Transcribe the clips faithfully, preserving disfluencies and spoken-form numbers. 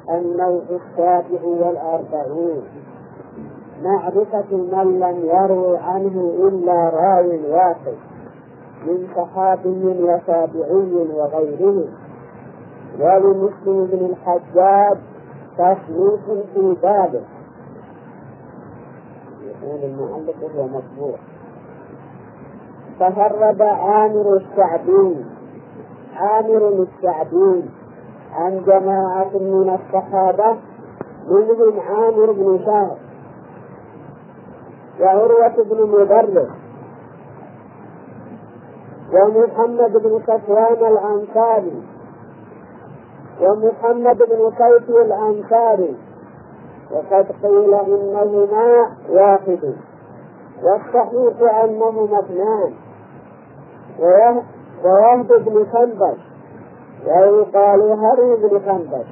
النوع السابع والأربعون: معرفة من لم يروي عنه إلا راوي واحد من صحابي وتابعي وغيره. ولمسلم بن الحجاج تصنيف في بابه. يقول المؤلف وهو مطبوع: تفرد عامر الشعبي عامر الشعبي عن جماعة من الصحابة، منهم عامر بن شهر وعروة بن مدرس ومحمد بن صفوان الأنصاري ومحمد بن قيس الأنصاري، وقد قيل إنهما واحد، والصحيح أنهما اثنان، ووهب بن خنبش ويقال هري بن خنبش،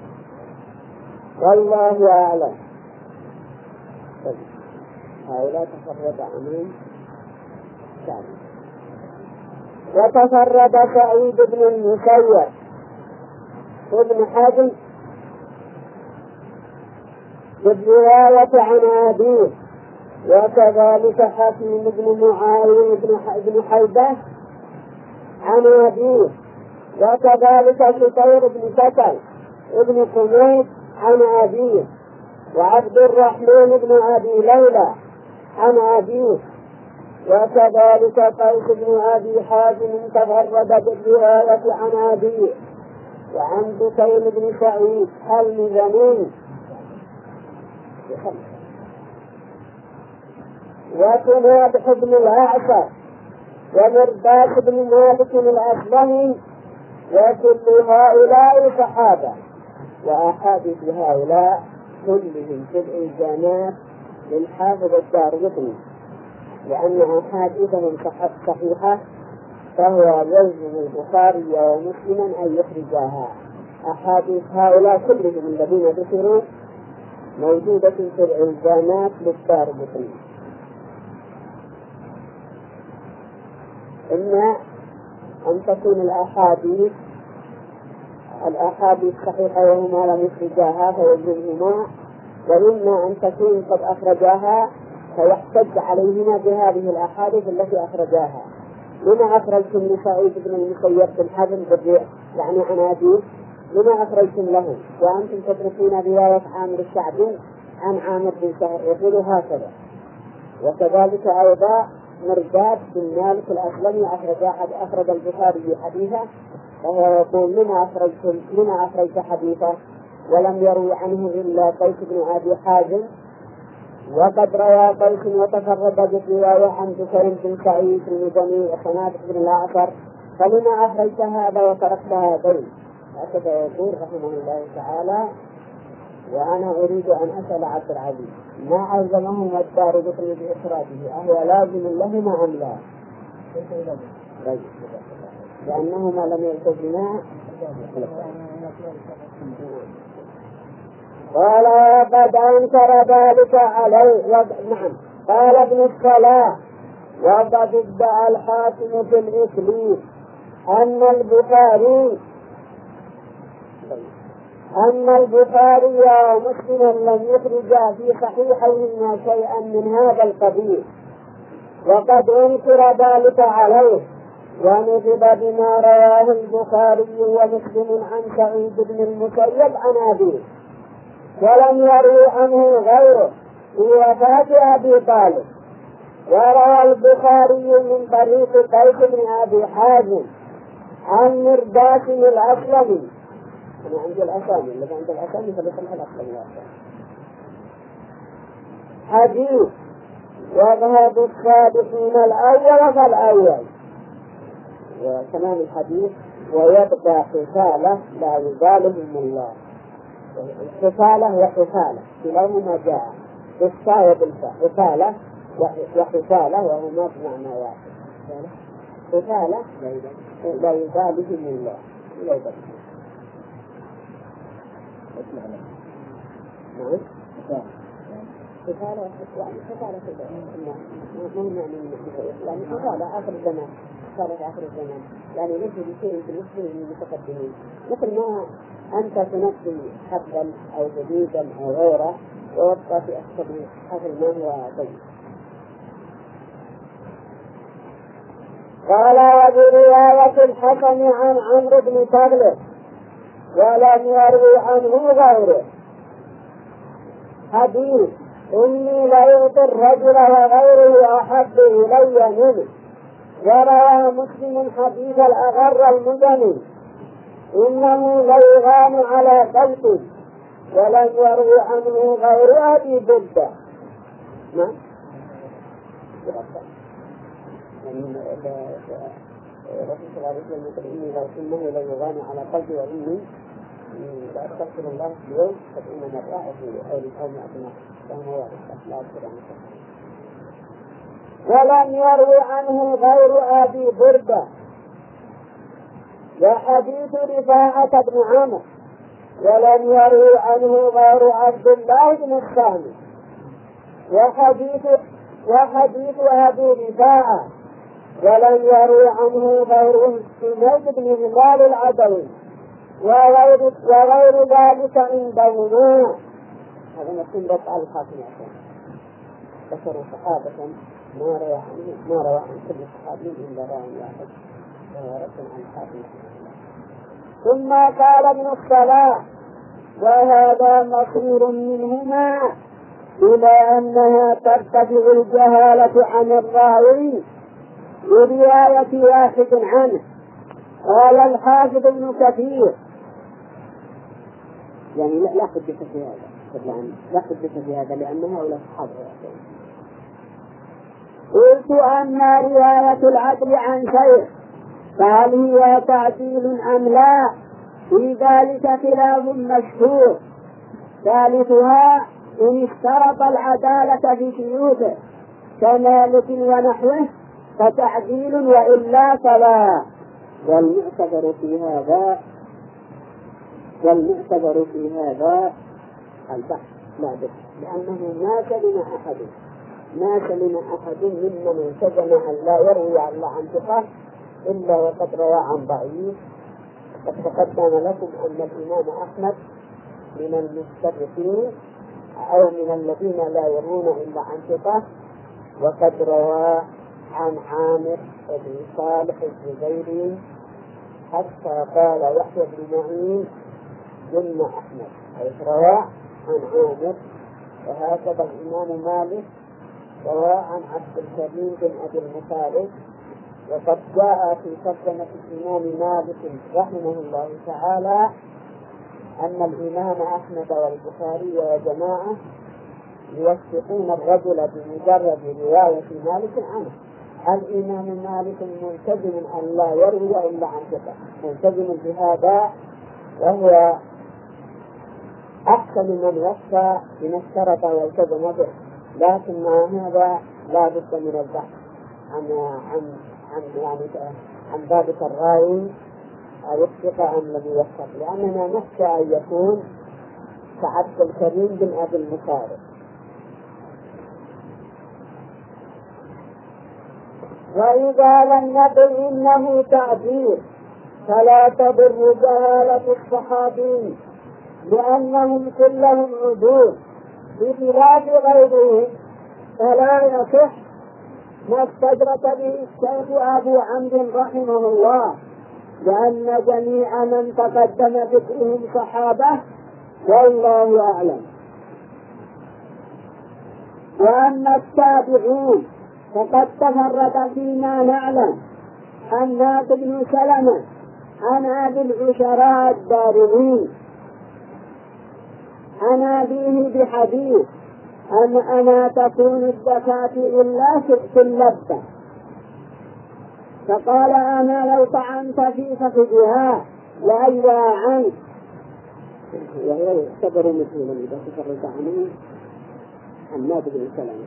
والله أعلم. هؤلاء تفرد عنهم سعيد. وتفرد سعيد بن المسيب وابن حزم بالرواية عن أبيه، وكذلك حكيم بن معاوية بن حيبة عن أبيه، وكذلك شطير بن سكل ابن حميد عن أبيه، وعبد الرحمن بن أبي ليلى عن أبيه، وكذلك قيس بن أبي حازم تفرد بالرواية عن أبيه، وعن بكير بن سعيد المزني، وكنابح بن الأعشى ومرداس بن مالك الأسلمي، وكل هؤلاء صحابة. وأحاديث هؤلاء كلهم في الإلزامات للحافظ الدارقطني، لأن أحاديثهم صحيحة، فهو يلزم البخاري ومسلما أن يخرجاها. أحاديث هؤلاء كلهم الذين ذكروا موجودة في الإلزامات للدارقطني. إما أن تكون الأحاديث الأحاديث صحيحة وهما لم يخرجاها فيلزمهما، وإما أن تكون قد أخرجاها فيحتج عليهما بهذه الأحاديث التي أخرجاها. لما أخرجتم لسعيد بن المسيب بن حزم بالرئة يعني عن أبيه؟ لما أخرجتم له وأنتم تتركون رواية عامر الشعبي عن عامر بن شهر؟ يقول هكذا. وكذلك أيضا مرداد بن مالك الأسلمي أخرج البخاري حديثه، وهو يقول لما أخرجتم لما أخرجت حديثه ولم يروي عنه إلا قيس بن أبي حازم، وقد روى قيس وتفرد بالرواية عن بكير بن سعيد المزني وخنابح بن الأعشر، فلما أخرجت هذا وتركت هذين؟ هكذا يقول رحمه الله تعالى. وأنا أريد أن أسأل عبد العزيز: ما ألزمهم الدارقطني بإخراجه؟ أهو لازم لهما أم لا؟ لأنهما لم يلتزما. قال قد أنكر ذلك عليه. نعم. قال ابن الصلاح: وقد ادعى الحاكم في الإكليل أن البخاري أن البخاري ومسلم لم يخرجا في صحيحيهما شيئا من هذا القبيل، وقد أنكر ذلك عليه، ونجب بما رواه البخاري ومسلم عن سعيد بن المسيب عن أبيه، ولم يروي عنه غيره في وفاة أبي طالب. وروى البخاري من طريق قيس بن أبي حازم عن مرداس الأسلمي. أنا عندي الأسامي، اللي عند الأسامي فليسمح الأسلمي حديث: وذهب الصادقين الأول فالأول. وكمان الحديث: ويبقى حفالة لا يبالهم الله. حفالة وحفالة كلاهما جاء بالصاء وبالفاء، حفالة وحفالة وهما بمعنى واحد. حفالة لا يبالهم الله. لا يبالهم. نعم. حفالة يعني حفالة مو معنى يعني حفالة آخر الزمان، حفالة آخر الزمان يعني ليس بشيء بالنسبة للمتقدمين، مثل ما أنت تنقي حبا أو جديدا أو غيره ويبقى في أحسن حفل ما هو طيب. قال وبرواية الحكم عن عمرو بن تغلب ولم يروي عنه غيره حديث إني لأعطي الرجل وغيره أحب إلي منه. وروى مسلم حديث الأغر المزني إنه ليغان على قلبه ولم يروي عنه غير أبي بردة. نعم رسول الله عليه وسلم يقول إني لو إنه ليغان على قلبي وإني لأستغفر الله في اليوم سبعين مرة أو مئة مرة فهو واضح لا أذكر عنه. ولم يروي عنه غير أبي بردة. وحديث رفاعة بن عمرو ولم يروي عنه غير عبد الله بن الصامت. وحديث وحديث أبي رفاعة ولم يروي عنه غير حميد بن هلال العدوي وغير وغير ذلك عندهما. هذا نكون بس على الخاتم بشر صحابة ما روى عنه ما روى عن كل صحابي إلا راوي واحد ورسم عن الخاتم. ثم قال ابن الصلاح وهذا مصير منهما إلى أنها ترتفع الجهالة عن الراوي برواية واحد عنه. قال الحافظ ابن كثير يعني لا حجة في هذا لا حجة في هذا لأن هؤلاء أصحاب. قلت أما رواية العدل عن شيخ فهل هي تعديل أم لا؟ في ذلك خلاف مشهور. ثالثها إن اشترط العدالة في شيوخه كمالك ونحوه فتعديل وإلا فلا. والمعتبر في هذا والمعتبر في هذا البحث لا بد لأنه ما سلم أحد ما سلم أحد ممن التزم أن لا يروي عن ثقة إلا وقد روى عن ضعيف. قد تقدم لكم أن الإمام أحمد من المستدركين أو من الذين لا يروون إلا عن ثقة وقد روى عن عامر بن صالح الزبيري حتى قال يحيى بن معين ثم أحمد أي روى عن عامر. وهكذا الإمام مالك روى عن عبد الكريم بن أبي المخالف. وقد جاء في ترجمة الإمام مالك رحمه الله تعالى أن الإمام أحمد والبخاري وجماعة يوثقون الرجل بمجرد رواية مالك عنه. الإمام مالك ملتزم أن لا يروي إلا عن ثقة ملتزم بهذا وهو أحسن من وصى بما اشترط والتزم به. لكن مع هذا لا بد من البحث عن عن عن يعني عن ذلك الراوي أو الثقة أم الذي يوثق لأننا نخشى أن يكون كعبد الكريم بن أبي المخالف. وإذا لم يقل إنه تعبير فلا تضر جهالة الصحابي لأنهم كلهم عدول بخلاف غيرهم فلا يصح ما استدرك به الشيخ أبو عمرو رحمه الله لأن جميع من تقدم ذكرهم صحابة والله أعلم. وأما التابعون فقد تفرد فيما نعلم حماد بن سلمة عن أبي العشراء الدارمي عن أبيه بحديث أن أنا تكون الزكاة إلا في اللبة فقال أنا لو طعنت في فخذها لأيوى عنك. وهي يعتبر مثلا إذا تفرد عنه حماد بن سلمة.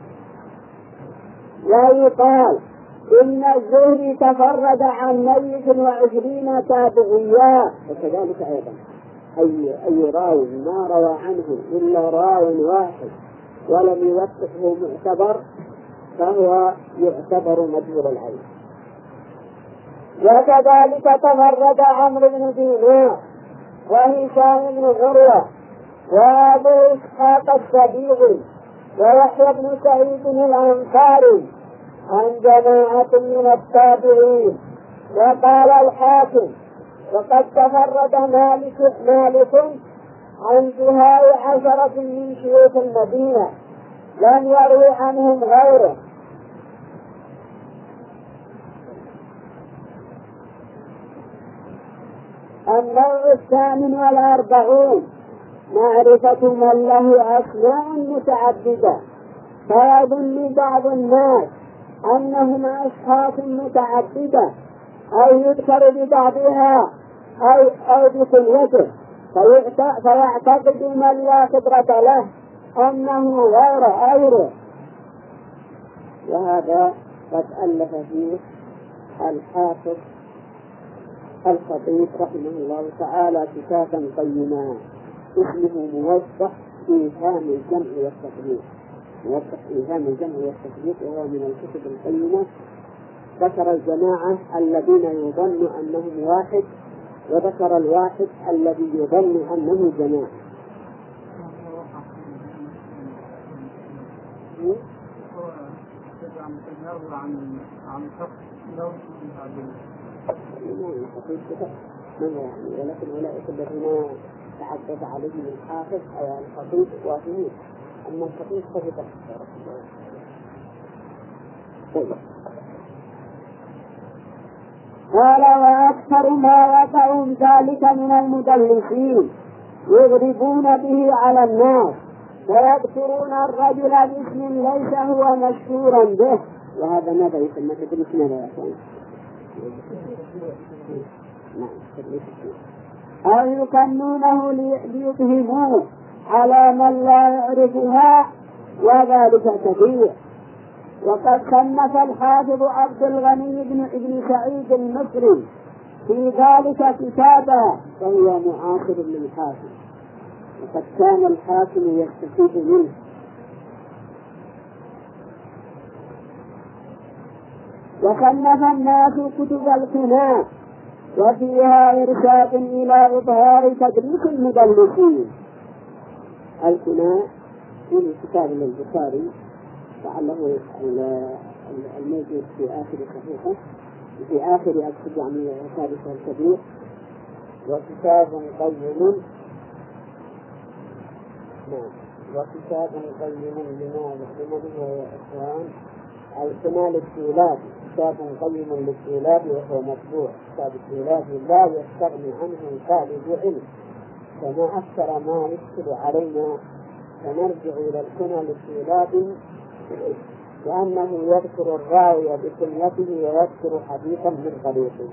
ويقال إن الزهري تفرد عن ميت وعشرين تابعيا وكذلك أيضا أي أي راوي ما روى عنه إلا راوي واحد ولم يوثقه معتبر فهو يعتبر مجهول العين. وكذلك تفرد عمرو بن دينار وهشام بن عروة وأبو إسحاق السبيعي ويحيى بن سعيد الأنصاري عن جماعة من التابعين. وقال الحاكم وقد تفرد مالك مالك عن زهاء عشرة من شيوخ المدينة لم يروي عنهم غيره. النوع الثامن والأربعون معرفة من له أسماء متعددة، فيظن بعض الناس أنهم أشخاص متعددة أو يذكر ببعضها أو, أو بكليته، فيعتقد من لا خبرة له أنه غير غيره. وهذا قد ألف فيه الحافظ الخطيب رحمه الله تعالى كتابا قيما اسمه موضح إيهام الجمع والتفريق. موضح إيهام الجمع والتفريق وهو من الكتب القيمة. ذكر الجماعة الذين يظن أنهم واحد، وذكر الواحد الذي يظن أنه جماعة. عن عن شخص لو من حقيقة من يعني، ولكن أولئك الذين تحدث عليهم الحافظ أو الخطيب واهمين، أما الخطيب فهو تحت. قال وأكثر ما وقعوا ذلك من المدلسين يغربون به على الناس ويذكرون الرجل باسم ليس هو مشهورا به. وهذا ماذا يسمى تدريس ماذا يا أخوان؟ أو يكنونه ليفهموه على من لا يعرفها، وذلك كثير. وقد صنف الحافظ عبد الغني بن ابن سعيد المصري في ذلك كتابا فهو معاصر للحافظ، وقد كان الحاكم يستفيد منه. وصنف الناس كتب الكناء وفيها إرشاد إلى إظهار تدريس المدلسين. الكناء في كتاب للبخاري لعله الموجود في آخر صحيحه في آخر أكتب يعني ثالث الكبير. وكتاب قيم وكتاب قيم لماذا لمن هو يا إخوان؟ الكناء للسولاب، كتاب قيم للسولاب وهو مطبوع. كتاب السولاب لا يستغني عنه طالب علم، فما أكثر ما يشكل علينا فنرجع إلى الكناء للسولاب، لأنه يذكر الراوي بكنيته ويذكر حديثا من طريقه.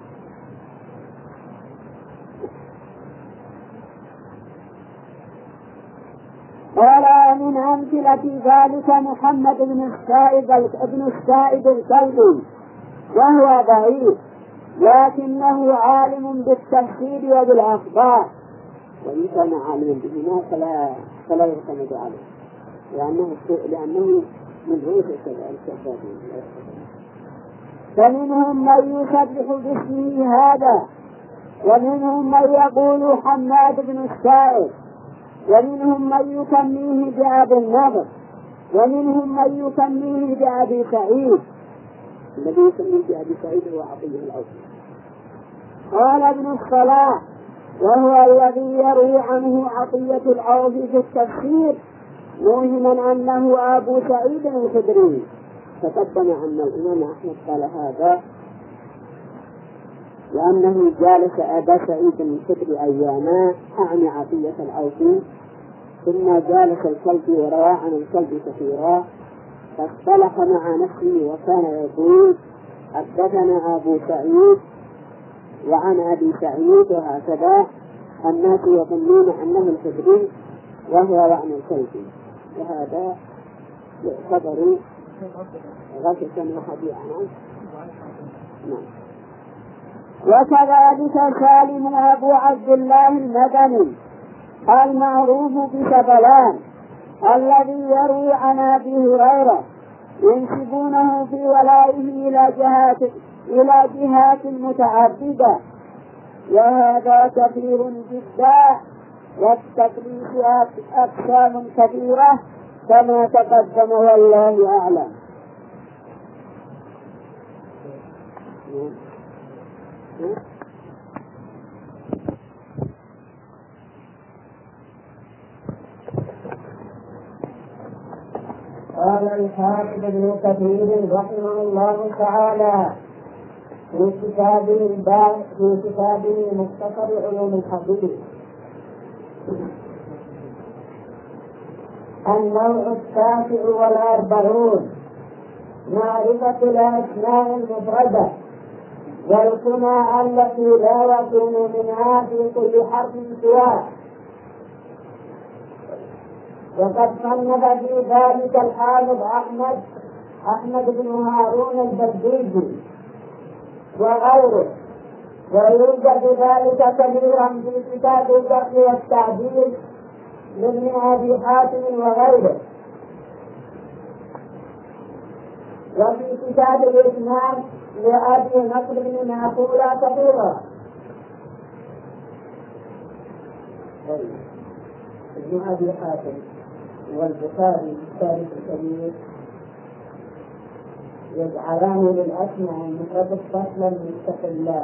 قال من أمثلة ذلك محمد بن السائب ابن السائب الكلبي، وهو ضعيف لكنه عالم بالتفسير وبالأخبار، وإن كان عالما بهما فلا فلا يعتمد عليه، لأنه لأنه من رؤوس الكذابين. فمنهم من يسبح باسمه هذا، ومنهم من يقول حماد بن السائب، ومنهم من يسميه بأبي النضر، ومنهم من يسميه بأبي سعيد. الذي يسميه بأبي سعيد هو عطية الأوفي. قال ابن الصلاح وهو الذي يروي عنه عطية الأوفي في التفسير موهما أنه أبو سعيد الخدري. تقدم أن الإمام أحمد قال هذا لأنه جالس أبا سعيد الخدري أياما، أعني عطية الأوفي، ثم جالس الكلب وروى عن الكلب كثيرا، فاصطلح مع نفسه وكان يقول حدثنا أبو سعيد وعن أبي سعيد، وهكذا الناس يظنون أنه الخدري وهو وعن الكلب، وهذا يعتبر غششا وخديعا. نعم. وكذلك سالم أبو عبد الله المدني المعروف بشبلان الذي يروي عن أبي هريرة ينسبونه في ولائه إلى جهات إلى جهات متعددة، وهذا كثير جدا، والتكليف أقسام كثيرة كما تقدم والله أعلم. قال الحافظ ابن كثير رحمه الله تعالى في كتابه في كتابه مختصر علوم الحديث: النوع التاسع والأربعون معرفة الأسماء المفردة والكنى التي لا يكون منها في كل حرف سواء. وقد صنف في ذلك الحافظ أحمد أحمد بن هارون البرديجي وغيره، ويوجد ذلك كثيرا في كتاب الجرح والتعديل لابن أبي حاتم وغيره، وفي كتاب الإسلام لأبي نصر بن معقولة كثيرا. ابن أبي حاتم والبخاري في التاريخ الكبير يجعلان للأسماء المفردة فصلا مستقلا،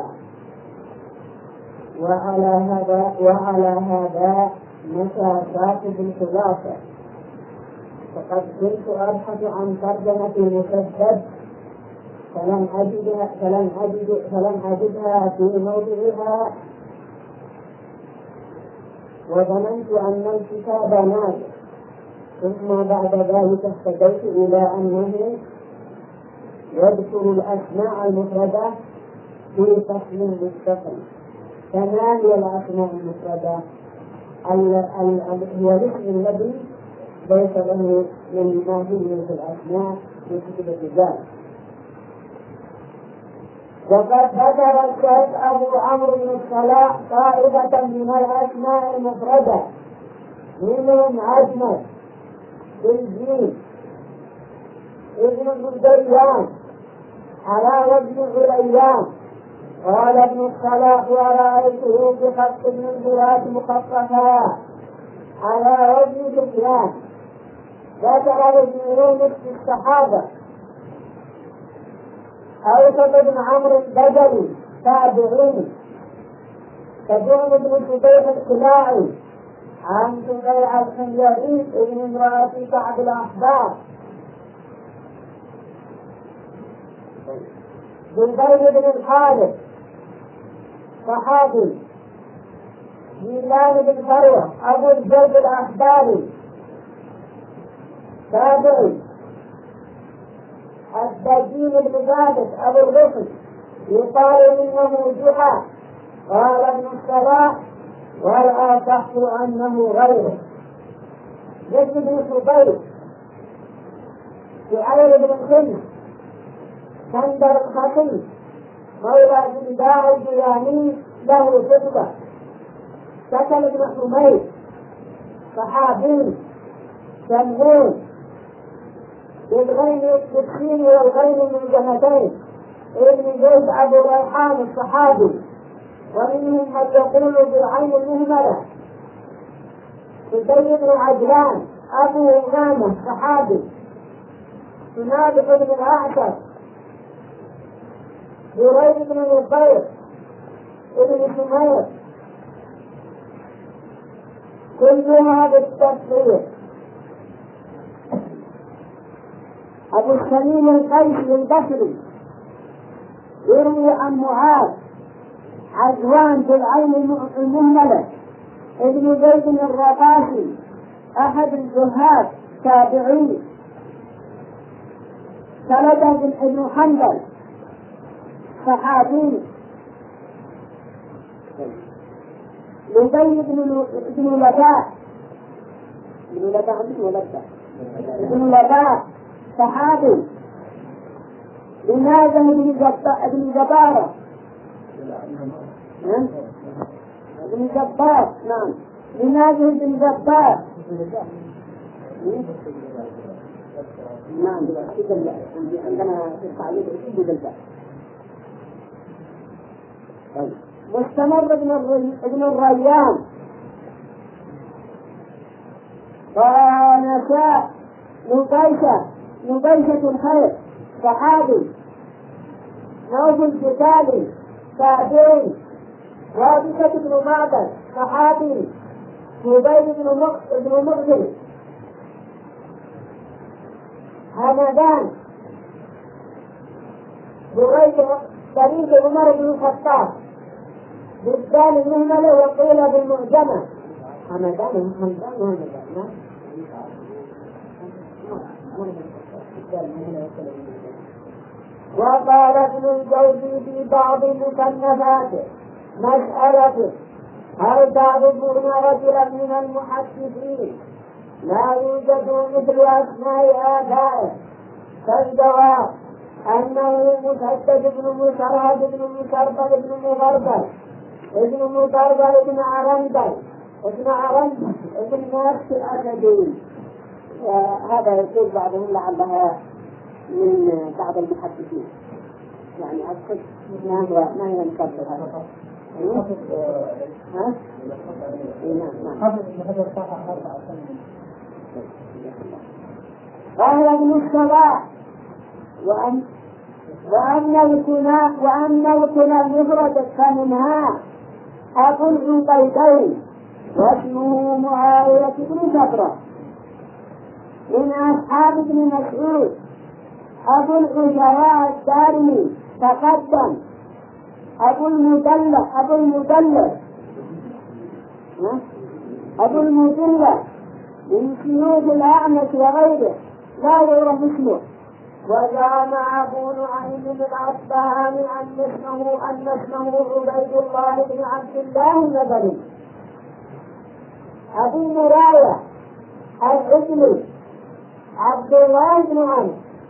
وعلى هذا وعلى هذا مشى صاحب الخلاصة. فقد كنت أبحث عن ترجمة مسدد فلم أجدها فلم أجد فلم أجدها في موضعها، وظننت أن الكتاب نادر، ثم بعد ذلك اهتديت إلى أنه يذكر الأسماء المفردة في فصل مستقل. فما هي الأسماء المفردة؟ هي الاسم الذي ليس له من ماهية في الأسماء في كتب الرجال. وقد ذكر الشيخ أبو عمرو بن الصلاح طائفة من الأسماء المفردة، منهم عجمة بالجيم ابن الزيان على وزن عليان. قال ابن الصلاح: ورأيته بخط من ذرات مخففة على وزن سفيان. ذكر ابن يونس في الصحابة أوسط بن عمرو البجلي تابعين، كجون بن شبيح الخلاعي عن سبيع الحميري ابن امرأة كعب الأحبار، بالبيت بن الحارث صحابي، ميلان بن فروة أبو الزيد الأخباري تابعي، الدجين بن ثابت أبو الرفل يقال إنه جحا. قال ابن الصلاح: والأصح أنه غيره. زيد بن شبيب شعير بن خلف سندر الخطيب مولى بن داع الجيلاني له صفة. سكن بن حميد صحابي شمعون بالغين بالسين والغين من جهتين ابن زيد أبو ريحان الصحابي، ومنهم من يقول بالعين المهملة. سدي بن عجلان أبو أمامة صحابي، سنابق بن الأعشر، بريد بن النصير ابن سمير، كلها بالتصريح. أبو السليم القيسي البصري يروي عن معاذ عزوان بالعين المهملة ابن زيد الرقاشي أحد الزهاد تابعي، سلدة بن ابن حنبل صحابي، لبي بن لباء بن لباء بن لباء صحابي، لماذا بن جبارة بن جبار نعم لماذا بن جبار نعم عندنا في التعليق يشد بالباء. مستمر ابن ابن الريان ونساء نبيشة نبيشة الخير صحابي نوف الجتالي تابعي رابطة بن معبد صحابي جبير بن مغفر همدان بريد طريق عمر بن الخطاب بالدال المهملة وقيل بالمعجمة همدان همدان همدان وقال ابن الجوزي في بعض مصنفاته مسألة هل تعرفون رجلا من المحدثين لا يوجد مثل أسماء آبائه؟ فالجواب أنه مسدد بن مسرهد بن مسربل بن مغربل ابن مغربل بن عرندل ابن عرندل ابن نفس الأسدي. هذا يقول بعضهم لعلها من بعض المحدثين يعني أذكر ما هو ما هي نكبر هذا ها؟ قال ابن الصلاح وأن وأن الكنى وأن الكنى المفردة فمنها أبو العبيدين واسمه معاوية بن جبرة من أصحاب ابن مسعود أبو العجراء الدارمي تقدم أبو المدلة أبو المدلة أبو المدلة من شيوخ الأعمش وغيره لا يعرف اسمه. وزعم أبو نعيم الأصبهاني أن اسمه أن اسمه عبيد الله بن عبد الله النبوي. أبو مراية العجلي عبد الله بن عمرو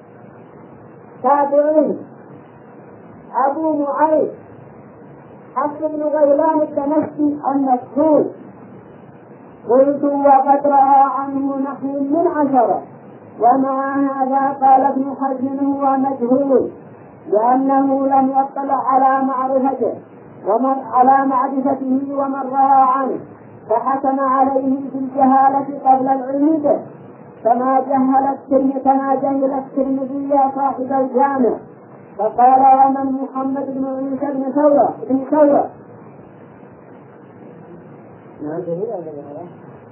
تابعي. أبو معيط حفص بن غيلان الدمشقي المشهور. قلت وقد رأى عنه نحو من عشرة، ومع هذا قال ابن حزم هو مجهول لأنه لم يطلع على معرفته ومن على معرفته ومن روى عنه، فحكم عليه في الجهالة قبل العلم به كما جهل الترمذي كما جهل الترمذي صاحب الجامع. فقال ومن محمد بن عيسى بن ثورة بن ثورة ما جهل هذا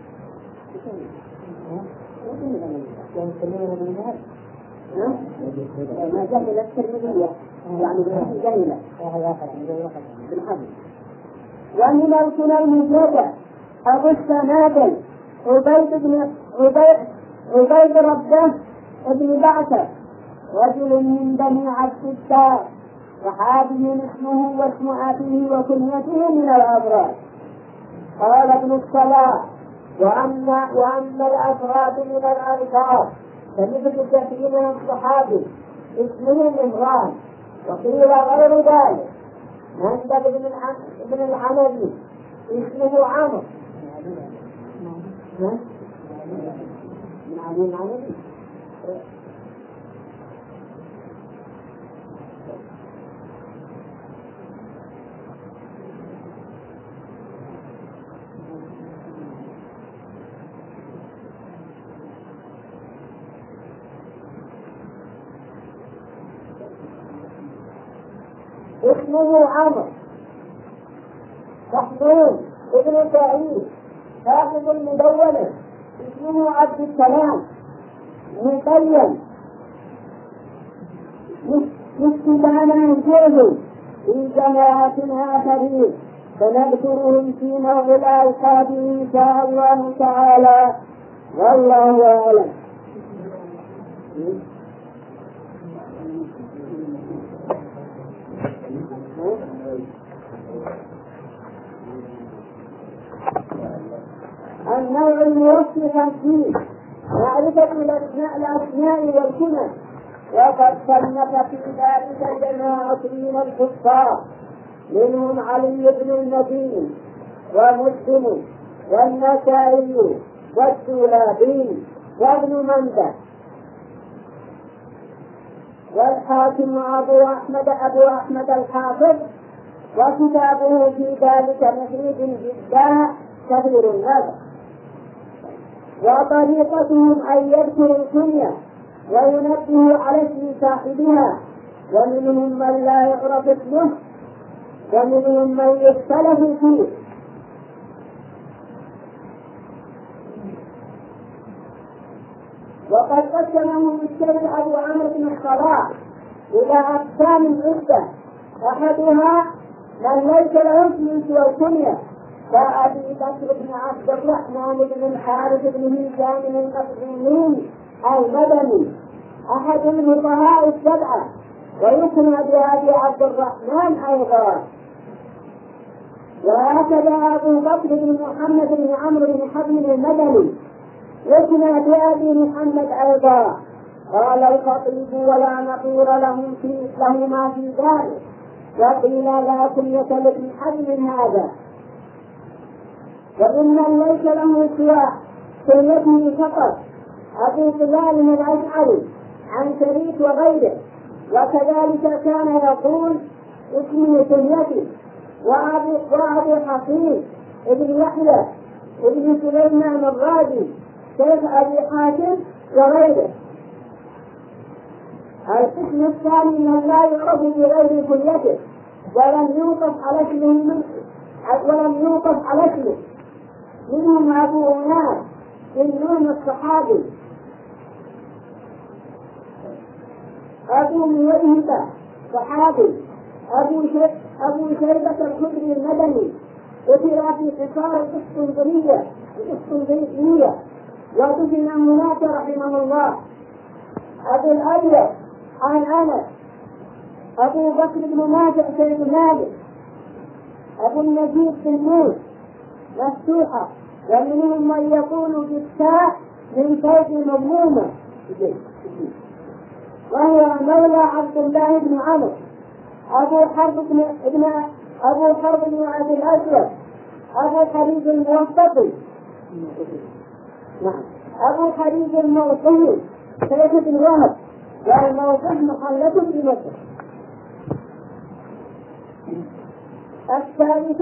ما جهل الترمذي يعني جهل بالحديث. ومن الكنى المجردة أبو السنابل عبيد بن عبيد عبيد ربه ابن بعثة رجل من بني عبد الدار صحابي اسمه واسم أبيه وكنيته من الأبرار. قال ابن الصلاح وأما وأما الأفراد من الأنصار فمثل كثير من الصحابي اسمه مهران، وقيل غير ذلك مندب بن العنبي اسمه عمرو من علي العنبي. اسمه عمرو محمود ابن سعيد حافظ المدونة اسمه عبد السلام مبين مستدانا الجهل في جماعة آخرين فنذكرهم في موضع الأوقات إن شاء الله تعالى والله أعلم. النوع الموصف فيه معرفة الأسماء والكنى، وقد صنف في ذلك جماعة من الكفار منهم علي بن المديني ومسلم والنسائي والسولابي وابن مندة والحاكم أبو أحمد أبو أحمد الحافظ وكتابه في ذلك مفيد جدا كثير النظر. وطريقتهم أن يذكروا الكنية وينبهوا على اسم صاحبها، ومنهم من لا يعرف اسمه ومنهم من يختلف فيه. وقد قسمهم الشيخ أبو عمرو بن الصلاح إلى أقسام عدة، أحدها من ليس له اسم سوى الكنية كأبي بكر بن عبد الرحمن بن الحارث بن هشام المخزومي المدني أحد الفقهاء السبعة، ويكنى بأبي عبد الرحمن أيضا. وهكذا أبو بكر بن محمد بن عمرو بن حزم المدني يكنى بأبي محمد أيضا. قال الخطيب: ولا نقول لهم في لهما في ذلك، وقيل لا كنية لابن حزم هذا. وإن ليس له سوى كنيته فقط أبو بلال الأشعري عن شريك وغيره، وكذلك كان يقول اسمه كنيتي. وأبو وأبو حفيظ ابن يحيى ابن سليمان الرازي شيخ أبي حاتم وغيره. القسم الثاني من لا يعرف بغير كنيته ولم يوقف على اسمه ولم يوقف على اسمه منهم أبو أناس بن نون الصحابي، أبو مويهبة صحابي، أبو شيبة أبو شيبة الخدري المدني قتل في قصار القسطنطينية القسطنطينية ودفن هناك رحمه الله. أبو الأبيض عن أنس أبو بكر بن نافع بن مالك، أبو النجيب بن موسى مفتوحة، ومنهم من يقول بالتاء من فوق مضمومة، وهو مولى عبد الله بن عمرو. أبو حرب بن ابن أبو حرب بن عبد الأسود، أبو خليج الموفقي، نعم أبو خليج الموفقي ثلاثة بن وهب، والموقف محلة بمصر. الثالث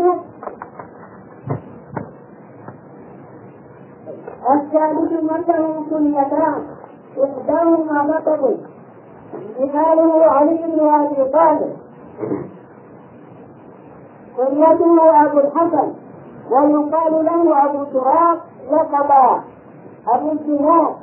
الثالث من له كنيتان إحداهما لقب، مثاله علي بن أبي طالب كنيته أبو الحسن، ويقال له أبو تراب لقبا. أبو الجناد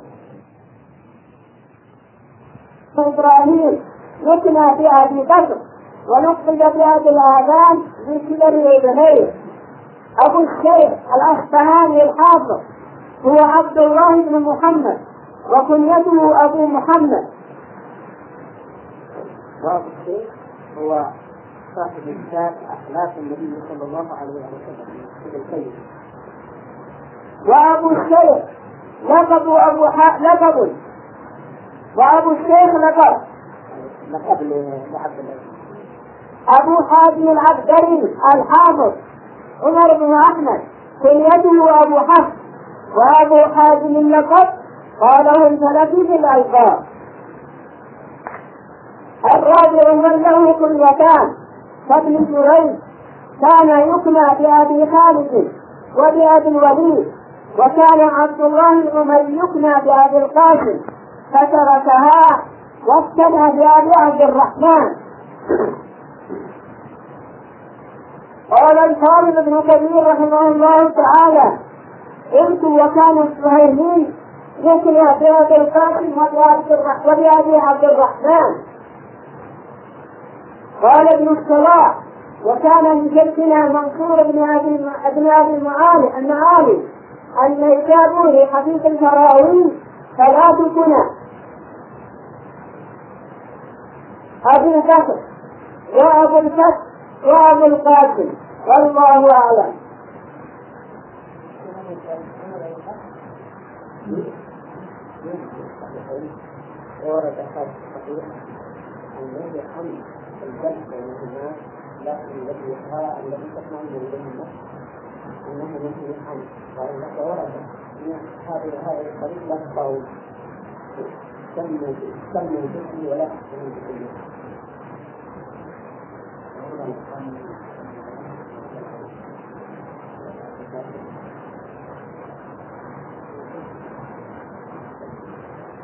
إبراهيم يكنى بأبي بكر ولقب بأبي الآذان بكبر ابنيه. أبو الشيخ الأصفهاني الحافظ هو عبد الله بن محمد، وكنيته أبو محمد. وأبو الشيخ هو صاحب كتاب أخلاق النبي صلى الله عليه وسلم. وأبو الشيخ لقب أبو ح... لقب وأبو الشيخ لقب لقب لعبد الله أبو حازم العبدري الحافظ عمر بن أحمد، كنيته أبو حفص. وأبو حازم اللقب قاله الفلكي في الألقاب. الرابع من له كنيتان فابن جريج كان يكنى بأبي خالد وبأبي الوليد، وكان عبد الله بن عمر يكنى بأبي القاسم فتركها واكتنى بأبي عبد الرحمن. قال الفاضل بن كبير رحمه الله تعالى: قلت وكان السهيلي يكنى بأبي القاسم وبأبي عبد الرحمن. قال ابن الصلاح: وكان من شركنا منصور بن ابي ابن ابي المعالي المعالي النيسابوري حفيظ الفراوي ثلاث كنى: ابو بكر وابو الفتح وابو القاسم، والله اعلم. ورد هذا الصحيح أن يحمل الجلد بينهما، لكن الذي يقرأ الذي تسمع من بينهما أنه يحمل الحمل، وإنك ورد من هذه هذه الطريق لا تقاوم سموا سموا باسمي ولا تحكموا باسمي.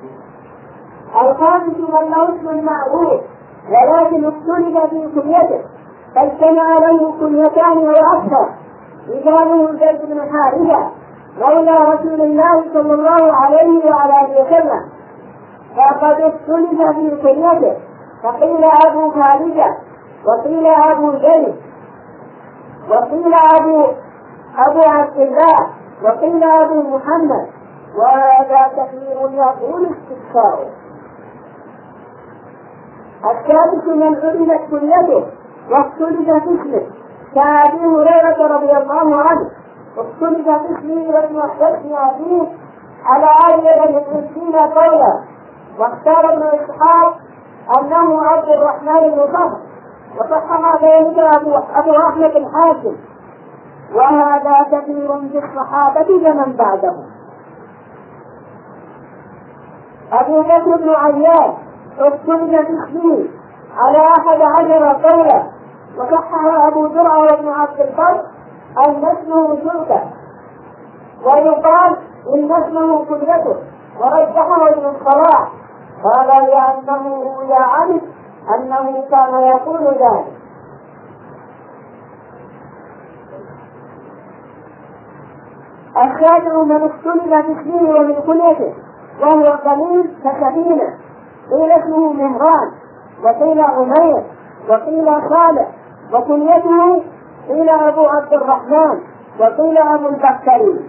الخامس من له اسم معروف ولكن اختلف في كنيته فاجتمع له كنيتان واكثر، مثاله زيد بن حارثة مولى رسول الله صلى الله عليه وعلى اله وسلم، فقد اختلف في كنيته فقيل ابو خالد وقيل ابو زيد وقيل ابو ابو عبد الله وقيل ابو محمد، وهذا كثير يطول استفساره. الثالث من عرفت كنيته واختلف في اسمه كأبي هريرة رضي الله عنه اختلف في اسمه واسم أبيه على آية من عشرين قولا، واختار ابن إسحاق أنه عبد الرحمن بن صخر، وصحح ذلك أبو أحمد الحاكم، وهذا كثير في الصحابة ومن بعدهم. أبو بكر بن عياش اختلف في اسمه على أحد عشر قولا، وصحح أبو زرعة وابن عبد البر أن اسمه شركة، ويقال إن اسمه كنيته، ورجحه ابن الصلاح قال لأنه يعرف أنه كان يقول ذلك. السابع من اختلف في اسمه ومن كنيته وهو قليل كسفينة، قيل اسمه مهران وقيل عمير وقيل صالح، وكنيته قيل أبو عبد الرحمن وقيل أبو البكري.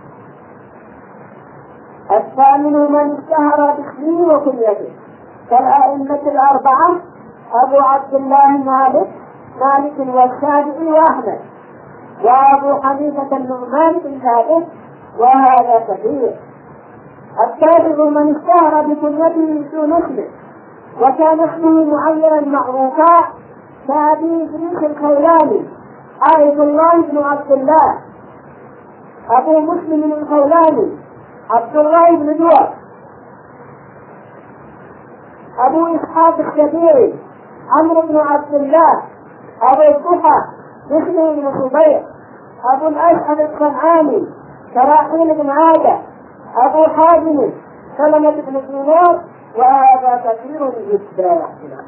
الثامن من اشتهر باسمه وكنيته كالأئمة الأربعة أبو عبد الله مالك مالك والشافعي وأحمد، وأبو حنيفة النعمان بن ثابت، وهذا كثير. التاسع من اشتهر بكنيته دون اسمه وكان اسمه معينا معروفا كأبي إدريس الخولاني عائد الله بن عبد الله، أبو مسلم الخولاني عبد الله بن دوار، أبو إسحاق الشبيعي عمرو بن عبد الله، أبو الضحى مسلم بن صبيح، أبو الأشعث الصنعاني شراحيل بن عادة، أبو حازم سلمة بن دينار، وهذا كثير جدا.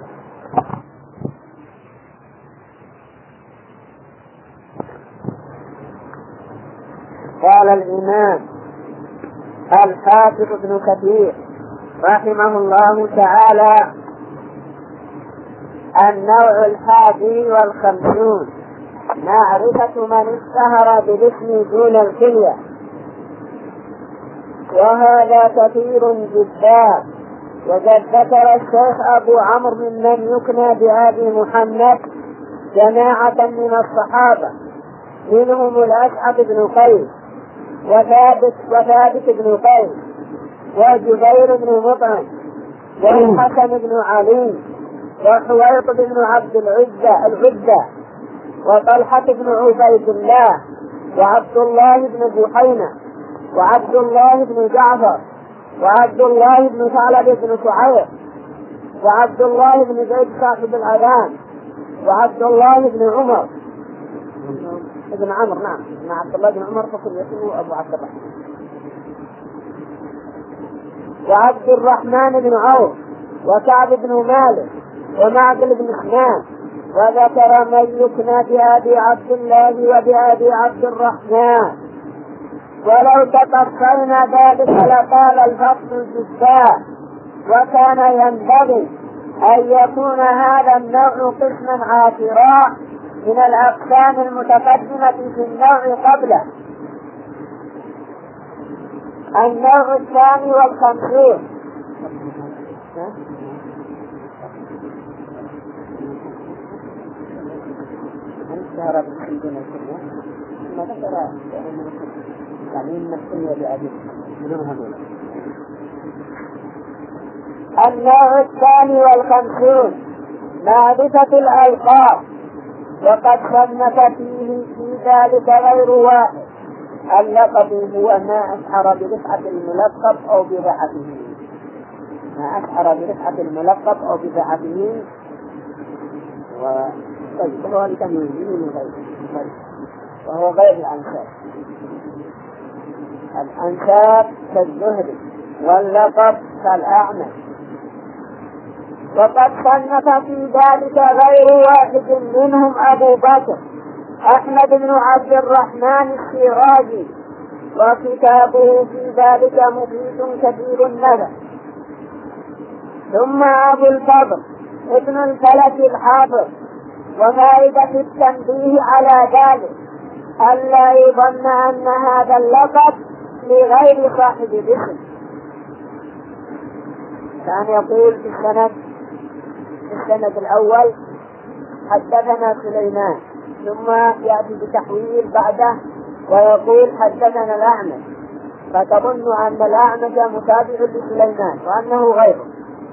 قال الإمام الحافظ ابن كثير رحمه الله تعالى: النوع الحادي والخمسون معرفة من اشتهر بالاسم دون الكنية، وهذا كثير جدا. وقد ذكر الشيخ أبو عمرو ممن يكنى بأبي محمد جماعة من الصحابة، منهم الأسعد بن قيس وثابت وثابت بن قيس وجبير بن مطعم والحسن بن علي وحويط بن عبد العزة العزة وطلحة بن عبيد الله وعبد الله بن بحينة وعبد الله بن جعفر وعبد الله بن ثعلب بن شعيب وعبد الله بن زيد صاحب الأذان وعبد الله بن عمر ابن عمر نعم مع عبد الله بن عمر فكريته أبو عبد الرحمن وعبد الرحمن بن عوف وكعب بن مالك ومعقل بن سنان. وذكر من يكنى بأبي عبد الله وبأبي عبد الرحمن، ولو تطفلنا ذلك لقال الفصل جدا. وكان ينبغي أن يكون هذا النوع قسما عاشرا من الأقسام المتقدمة في النوع قبله. النوع الثاني والخمسون النوع الثاني والخمسون معرفة الألقاب، وقد صنف فيه في ذلك غير واحد. اللقب هو ما أشعر برفعة الملقب أو بضعفه، ما أشعر برفعة الملقب أو بضعفه، وهو لتمييزه غيره، وهو غير الأنساب. الأنساب كالزهري واللقب كالأعمى. وقد صنف في ذلك غير واحد منهم أبو بكر أحمد بن عبد الرحمن الشيرازي، وكتابه في ذلك مفيد كثير النفع. ثم أبو الفضل ابن الفلك الحافظ. وفائدة التنبيه على ذلك ألا يظن أن هذا اللقب لغير صاحب الاسم. كان يقول في السند في السند الأول حدثنا سليمان، ثم يأتي بتحويل بعده ويقول حدثنا الأعمش، فتظن أن الأعمش متابع لسليمان وأنه غيره.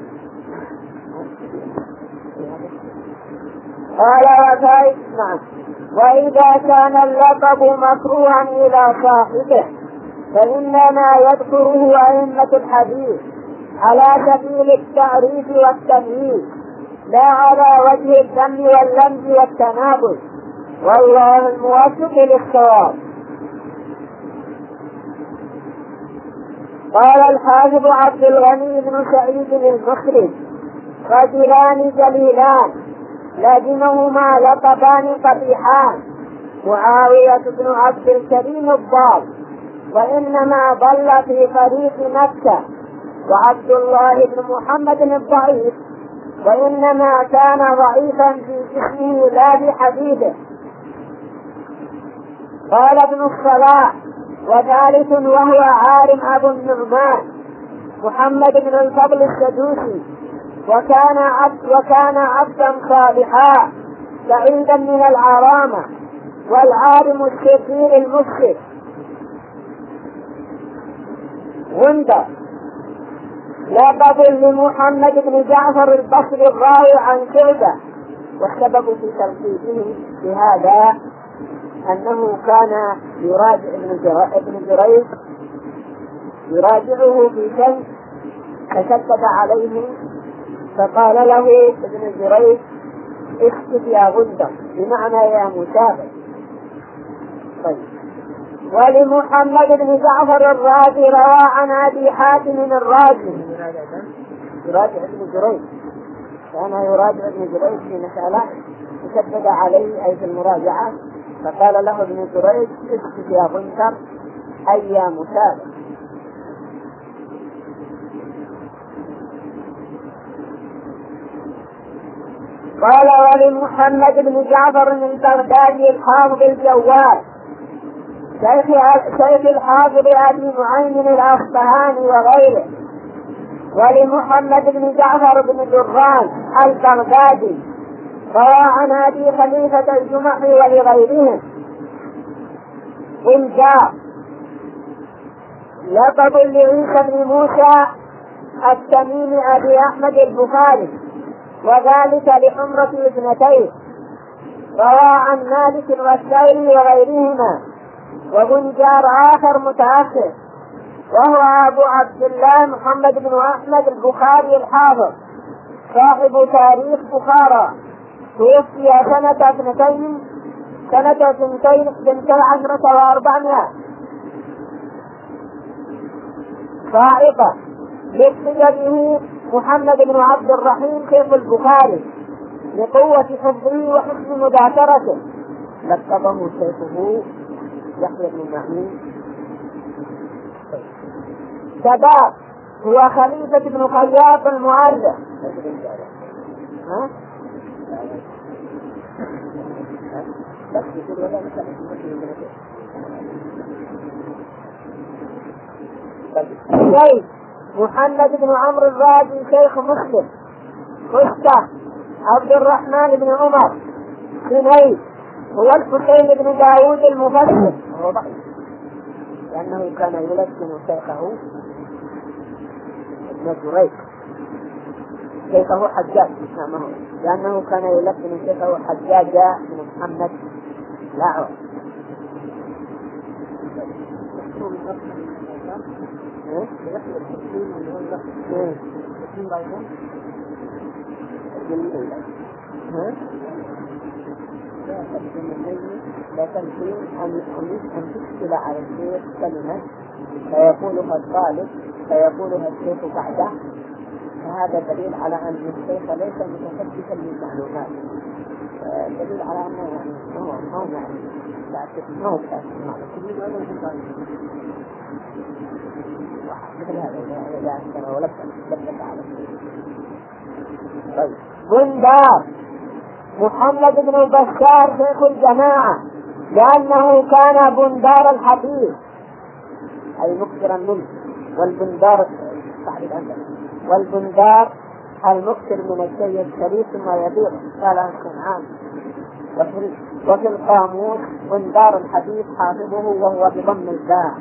قال وكيف نعم. وإذا كان اللقب مكروها إلى صاحبه فإنما يذكره أئمة الحديث على سبيل التعريف والتمييز لا على وجه الذم واللمز والتنابز، والله الموفق للصواب. قال الحافظ عبد الغني بن سعيد المخرج: رجلان جليلان لازمهما لقبان قبيحان، معاوية بن عبد الكريم الضال وإنما ضل في طريق مكة، وعبد الله بن محمد الضعيف وإنما كان ضعيفا في جسمه لا بحديده. قال ابن الصلاح: وثالث وهو عارم أبو النعمان محمد بن الفضل السدوسي، وكان عبد وكان عبدا صالحا سعيدا من العرامة، والعالم الشرير المفسد. غندر لقب لمحمد بن جعفر البصري الراوي عن شعبة، والسبب في تلقيبه بهذا أنه كان يراجع ابن جريج يراجعه في شيء فشدد عليه، فقال له ابن جريج: اسكت يا غندر، بمعنى يا متابع. طيب. ولمحمد بن جعفر الرازي روى عن أبي حاتم الرازي يراجع ابن جريج، كان يراجع ابن جريج في مسألة فشدد عليه أي في المراجعة، فقال له ابن جريج: اسكت يا غندر أي يا متابع. قال: ولمحمد بن جعفر البغدادي الحافظ الجواد شيخ شيخ الحافظ أبي نعيم الأصبهاني وغيره. ولمحمد بن جعفر بن دران البغدادي روى عن أبي خليفة الجمحي ولغيرهم. إنجاب لقب لعيسى بن موسى التميمي أبي أحمد البخاري، وذلك لحمرة اثنتين، روى عن مالك والثوري وغيرهما. وغنجار آخر متأخر وهو أبو عبد الله محمد بن أحمد البخاري الحافظ صاحب تاريخ بخارى، توفي سنة اثنتين سنة اثنتين بنت عشرة وأربعمائة صاعقة. لقب به محمد بن عبد الرحيم شيخ البخاري لقوة حفظه وحسن مذاكرته. لقبه شيخه يحيى بن معين. شباب هو خليفة بن خياط المؤرخ. ها؟ شيخ محمد بن عمرو الرازي شيخ مسلم. خشة عبد الرحمن بن عمر. سنيد هو الحسين بن داود المفسر، هو ضعيف لأنه كان يلزم شيخه ابن جريج، شيخه حجاج اسمه، لأنه كان يلزم شيخه حجاج بن محمد لاعب. لا تمكن أن تشكل على الشيخ كلمة فيقولها الطالب فيقولها الشيخ بعده، فهذا دليل على أن الشيخ ليس متفتتا للمعلومات، دليل على أنه يعني هو هو يعني لا ما هو مثل هذا إذا أنكر ولبس لبس على طيب. بندار محمد بن بشار شيخ الجماعة، لأنه كان بندار الحديث أي مكثرا منه، والبندار تعرف أنت والبندار المكثر من الشيء الشريف ثم يبيع قال عن صنعان. وفي, وفي القاموس بندار الحديث حافظه وهو بضم الباء.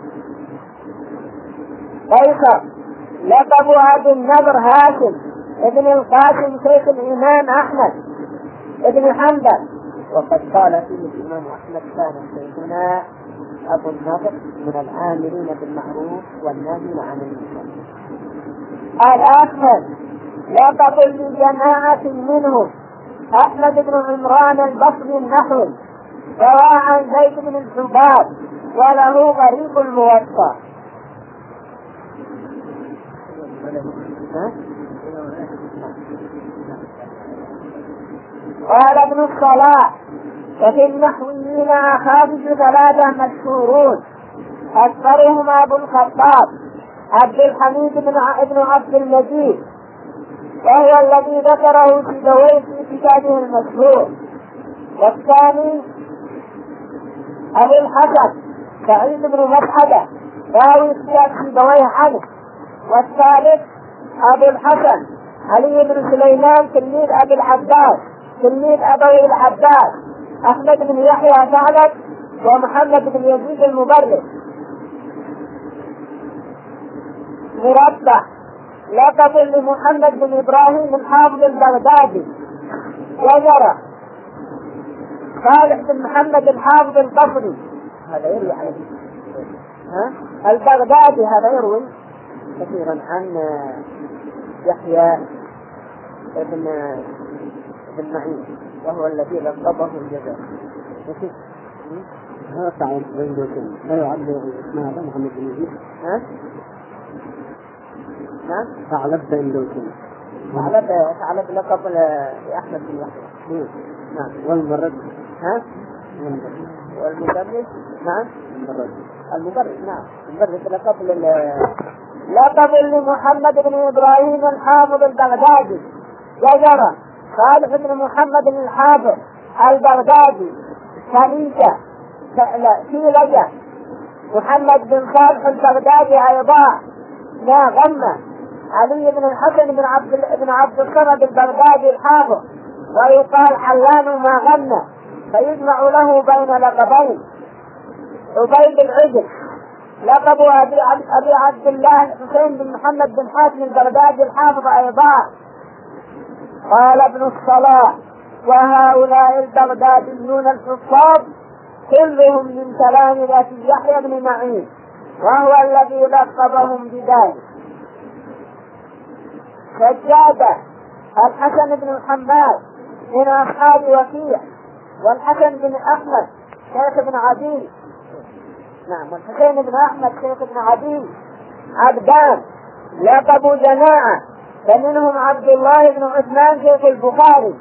قيصر لقب أبي النضر هاشم ابن القاسم شيخ الإمام أحمد ابن حنبل، وقد قال فيه الإمام أحمد كان شيخنا أبو النضر من الآمرين بالمعروف والنهي عن المنكر. الأحمد لقب لجماعة منهم أحمد بن عمران البصري النحوي، روى عن زيد بن الحباب وله غريب الموطأ. قال ابن الصلاح وفي النحويين أخافذ ثلاثة مشهورون، أكثرهم أبو الخطاب عبد الحميد بن ابن عبد المجيد، وهو الذي ذكره سيبويه في كتابه المشهور، والثاني أبو الحسن سعيد بن مسعدة راوي كتاب سيبويه عنه، والثالث أبو الحسن علي بن سليمان تلميذ أبي العباس تلميذ أبوي العباس أحمد بن يحيى ثعلب ومحمد بن يزيد المبرد. مربع لقب لمحمد بن إبراهيم الحافظ البغدادي، وزرع صالح بن محمد الحافظ البصري هذا يروي عليه ها البغدادي هذا يروي كثيرا عن يحيى بن بن معين، وهو الذي لقبه الجزائر. هذا تعرف بين لا يعد اسمه هذا محمد بن يزيد ها نعم ثعلب بن دوسن ثعلب ثعلب لقب لأحمد بن يحيى نعم. والمبرد ها والمدرس نعم المبرد المدرس نعم المدرس لقب لل لقب لمحمد بن إبراهيم الحافظ البغدادي، جزرة صالح بن محمد الحافظ البغدادي، خليجة شيلجة محمد بن صالح البغدادي أيضا لا غمة، علي بن الحسن بن عبد بن عبد الصمد البغدادي الحافظ، ويقال حلان ما غمة، فيجمع له بين لقبين. عبيد العجل لقب أبي عبد, أبي عبد الله الحسين بن محمد بن حاتم البغدادي الحافظ أيضا. قال ابن الصلاح وهؤلاء البغداديون الحفاظ كلهم من تلامذة يحيى بن معين، وهو الذي لقبهم بذلك. سجادة الحسن بن محمد من أصحاب وكيع، والحسن بن أحمد شيخ بن عدي نعم والحسين بن أحمد شيخ بن عدي عبدان لقبوا جماعة، فمنهم عبد الله بن عثمان شيخ البخاري.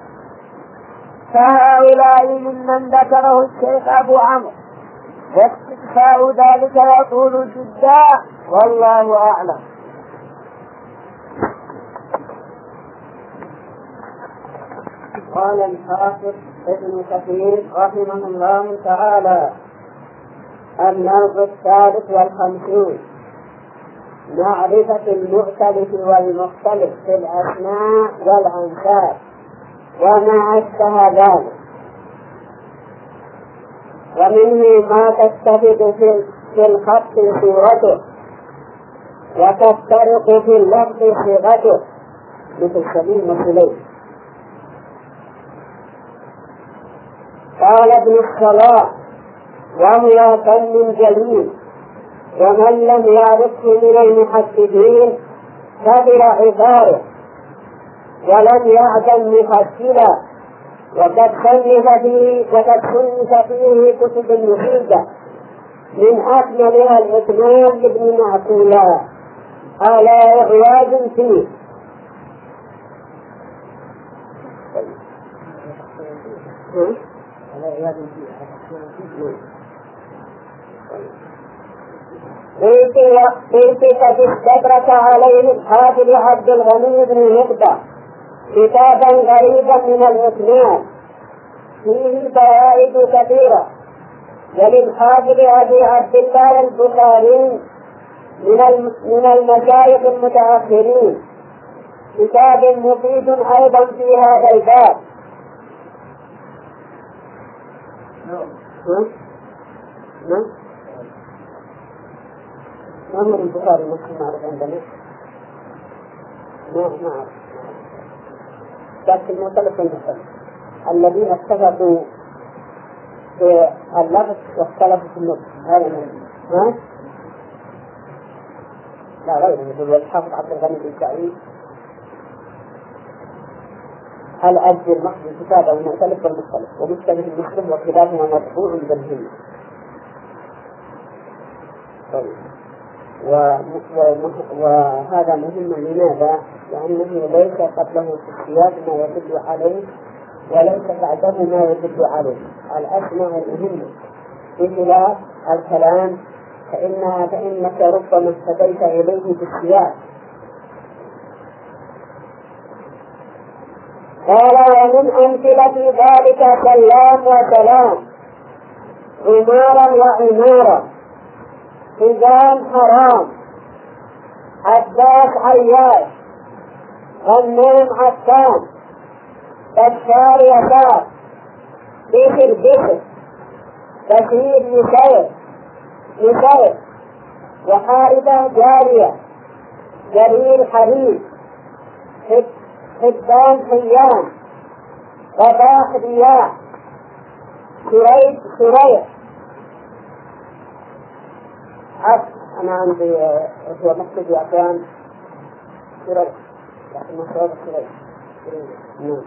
فهؤلاء ممن ذكره الشيخ أبو عمرو، واستكفاء ذلك يطول جدا والله أعلم. قال الحافظ ابن كثير رحمه الله تعالى: النوع الثالث والخمسون معرفة المؤتلف والمختلف في الأسماء والأنساب وما أشبه ذلك، ومنه ما تستفد في الخط صورته وتفترق في اللفظ صيغته مثل سليم وسليم. قال ابن الصلاح: وهو فن جليل، ومن لم يعرفه من المحدثين كبر عثاره ولم يعدم مفصلا، وقد صنف فيه وقد صنف فيه كتب مفيدة، من أكملها الإتمام لابن معقولة على إعياد فيه. في قد استدرك عليه الحافظ عبد الغني بن مقدة كتابا غريبا من المسناد فيه فوائد كثيرة، وللحافظ أبي عبد الله البخاري من المشايخ المتأخرين كتاب مفيد أيضا في هذا الباب. ما هو البخاري مسلم معروف عندنا؟ ما ما أعرف. لكن المختلف المختلف الذين اتفقوا في اللفظ واختلفوا في النطق هذا من ها؟ لا غيره يقول الحافظ عبد الغني بن سعيد هل أجل المخزن كتابه المختلف والمختلف ومختلف المسلم وخلافهما مطبوع بالهند. طيب. وهذا مهم لماذا؟ لأنه ليس قبله في السياق ما يدل عليه وليس بعده ما يدل عليه. الأسماء المهمة بخلاف الكلام فإنها فإنك ربما اهتديت إليه في السياق. قال ومن أمثلة ذلك سلام وسلام، عمارة وعمارة، حزام حرام، عباس عياش، غنام عكام، بشار يسار، بشر بشر، بشير نسير نسير، وحاربة جارية، جرير حرير، حبان حيان، رباح رياح، شريح شريح. أنا عندي هو مكتب يعطان شريح لكن مصاب شريح نعم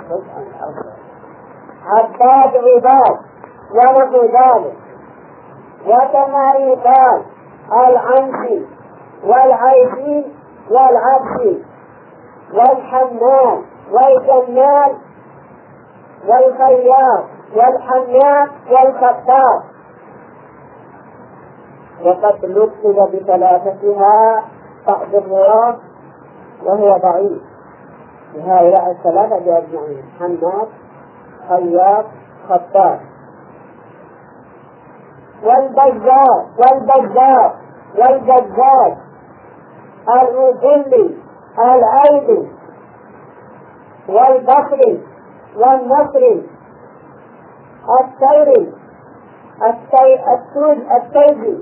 عباد عباد ونحو ذلك. وكما يقال العنسي والعيسي والعبسي والحمال والجمال والخياط والحمال والخطاب، وقد نقصد بثلاثتها بعض الرواة وهو ضعيف بهؤلاء الثلاثة بأجمعين: حمال خياط خطاب. والبزار والبزار والجزار الرجل الأيدي والبصري والنصري الطيري التوج التوجي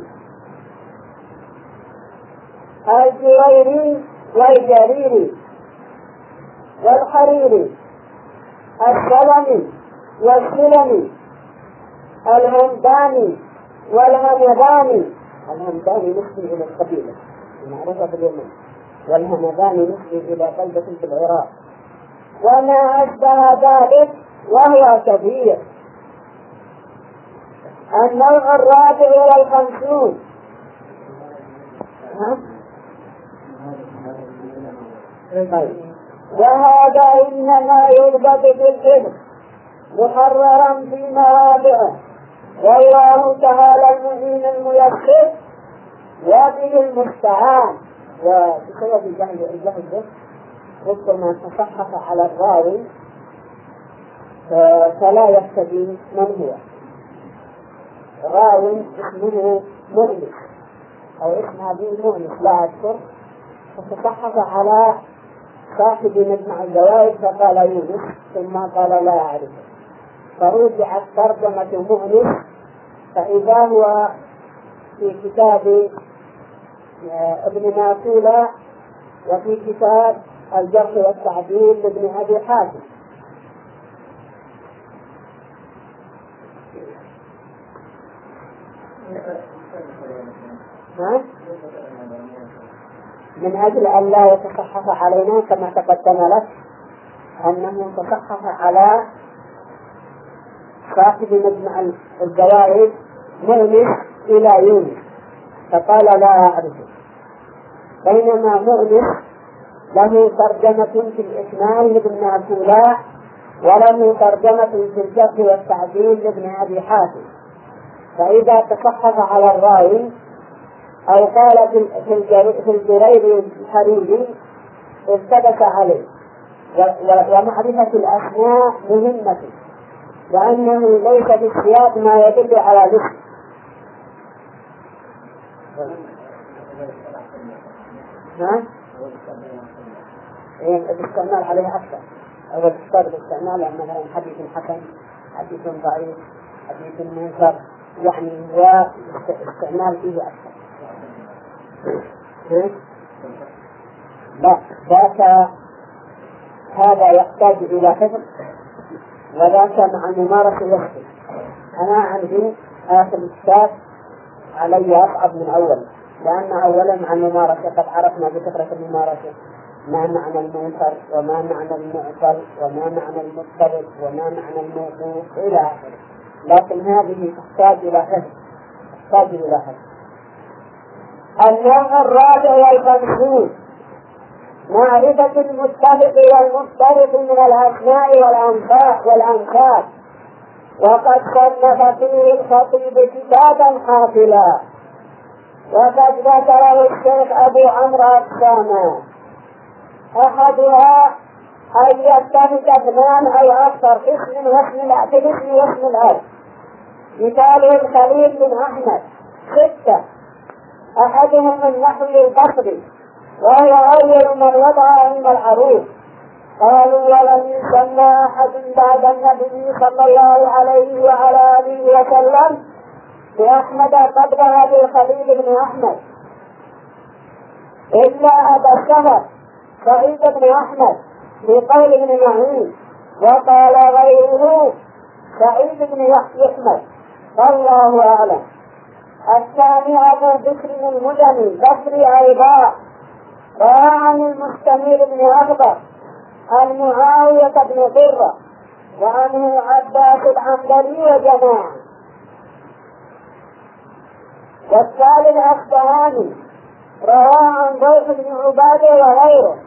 الجويري والجريري والحريري السلمي والسلمي الهمداني والهمداني. الهمداني نسبي إلى القبيلة المعروفة في اليمن، والهمداني نسبي إلى بلدة في العراق، وما أشبه ذلك وهو كبير. النوع الرابع والخمسون وهذا إنما يربط في الإبن محررا في مواضعه، والله تعالى المعين الميسر وبه المستعان. وبسبب الجهل الجهل يذكر ما تصحف على الراوي فلا يهتدي من هو راوي اسمه مؤنس أو اسم أبي مؤنس لا أذكر، فتصحف على صاحب مجمع الزوائد فقال يونس ثم قال لا أعرفه، فرجعت ترجمة مؤنس فإذا هو في كتاب ابن ماكولة وفي كتاب الجرح والتعديل لابن أبي حاتم. من أجل أن لا يتصحف علينا كما تقدم لك أنه تصحف على صاحب مجمع الزوائد مؤنس إلى يونس فقال لا أعرفه، بينما مؤنس له ترجمة في الإكمال لابن عبدالله، وله ترجمة في الجرح والتعديل لابن أبي حاتم. فإذا تصحف على الراوي أو قال في الجرير الحريري التبس عليه. ومعرفة الأسماء مهمة، لأنه ليس في السياق ما يدل على ذكر. ها؟ إيه الاستعمال عليه أكثر، أو الاستعمال بالاستعمال يعني مثلا حديث حسن، حديث ضعيف، حديث منكر، يعني هو استعمال فيه أكثر. لا ذاك هذا يحتاج إلى حفظ، وذاك مع ممارسة وقته. أنا عندي آخر الكتاب علي أصعب من أول، لأن أولا مع الممارسة قد عرفنا بكثرة الممارسة ما معنى المنكر وما معنى المعطل وما معنى المضطرب وما معنى الموقوف إلى آخره، لكن هذه تحتاج إلى حفظ تحتاج إلى حفظ. النوع الرابع والخمسون معرفة المتفق والمفترق من الأسماء والأنفاق والأنفاق، وقد صنف فيه الخطيب كتابا حافلا، وقد ذكره الشيخ أبو عمرو أقساما. أحدها أن يتفق اثنان أو أكثر في اسم واسم الاسم واسم الأرض. مثاله الخليل بن أحمد ستة، أحدهم النحوي البصري وهو أول من وضع علم العروض. قالوا ولم يسمى أحد بعد النبي صلى الله عليه وعلى آله وسلم بأحمد قبلها بالخليل بن أحمد إلا أبا الشهر سعيد بن أحمد بقول ابن معين، وقال غيره سعيد بن أحمد والله أعلم. الثاني أبو بكر المدني بصري أيضا، وعن المستمير بن أخضر عن معاوية بن قرة وعنه عباس العنبري وجماعة. والثالث أصبهاني رواه عن ضيف بن عبادة وغيره.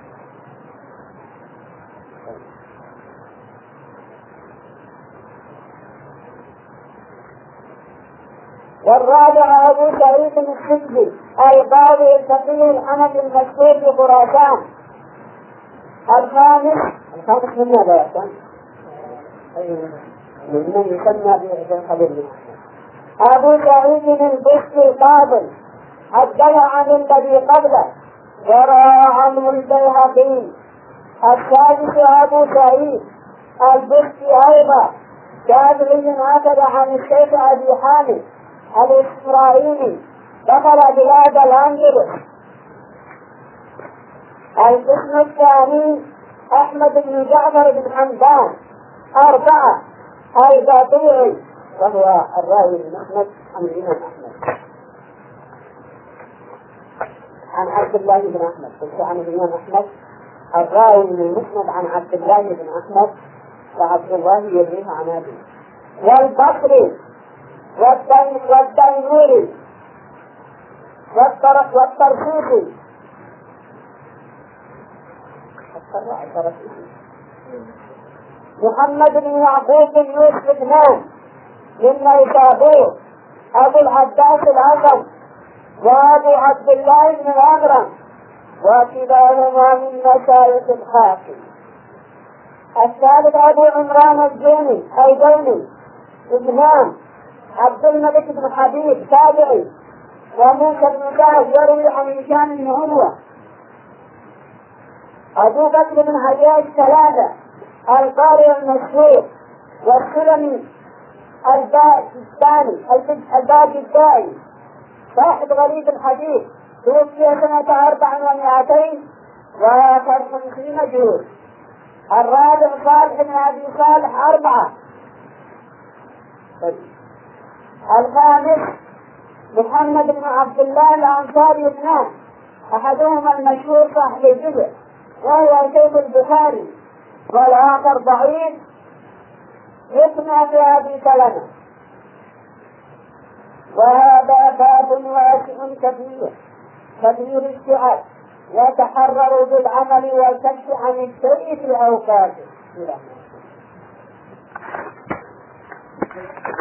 والرابع أبو سعيد الخدري القاضي الفقيه الحنفي المشهور في خراسان. الخامس الخامس من ماذا يحسن؟ من يسمى بالخبير أبو سعيد البصري القاضي حدث عن الذي قبله وروى عنه البيهقي. السادس أبو سعيد البصري أيضا شافعي أخذ عن الشيخ أبي حامد الإسرائيلي دخل بلاد الأندلس. القسم الثاني أحمد بن جعفر بن حمدان. أربعة البطيعي وهو الراوي بن أحمد عن الإمام أحمد عن عبد الله بن أحمد، قلت عن الإمام أحمد الراوي من المسند عن عبد الله بن أحمد، وعبد الله يرويه عن أبيه. والبصري والتيموري والطرسوسي محمد بن يعقوب بن يوسف بن من نيسابور أبو العباس العظم وأبو عبد الله بن الأغرم، وكلاهما من مشايخ الحاكم. الثالث أبو عمران الجوني الجوني ابنان عبد الملك بن حبيب تابعي، وموسى بن سعد يروي عن هشام بن عروة. أبو بكر بن حياج ثلاثة القارئ المشهور، والسلمي الباقي الباقي الداعي صاحب غريب الحديث توفي سنة أربع ومئتين وآخر خمسين مجهول. الرابع صالح بن أبي صالح أربعة. الخامس محمد بن عبد الله الأنصاري اثنان، أحدهما المشهور صاحب الجزء وهو شيخ البخاري، والآخر ضعيف يسمى في أبي سلمة. وهذا باب واسع كثير تدبير السؤال وتحرروا بالعمل والكف عن الشيء في أوقاته.